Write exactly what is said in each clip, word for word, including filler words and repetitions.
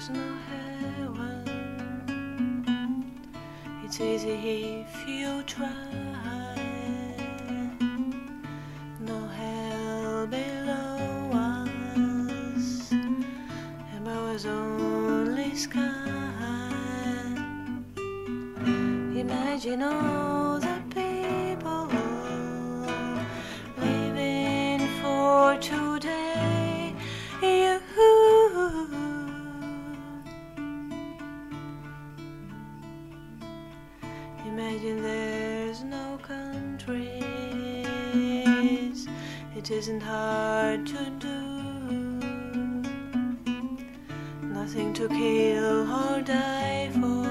there's no heaven. It's easy if you try. No hell below us, above us only sky. Imagine all the people living for today. You imagine there's no countries. It isn't hard to do. Nothing to kill or die for,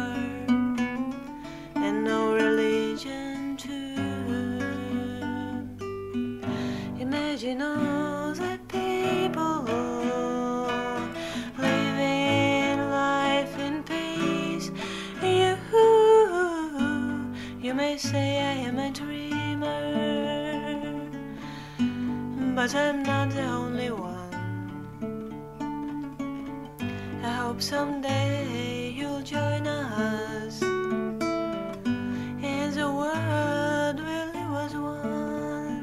and no religion too. Imagine all the people living life in peace. You, you may say I am a dreamer, but I'm not the only one. I hope someday you'll join us, and the world really was one.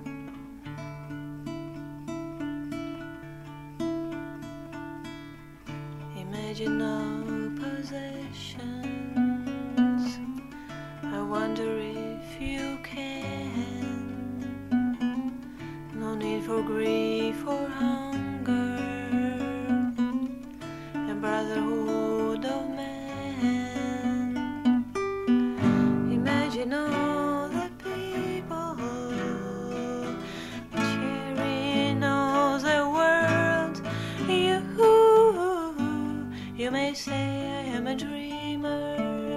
Imagine no possessions. I wonder if you can. No need for grief or hunger, a brotherhood of men. Imagine all the people sharing all the world. You, you may say I am a dreamer,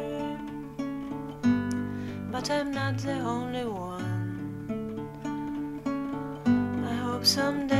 but I'm not the only one. I hope someday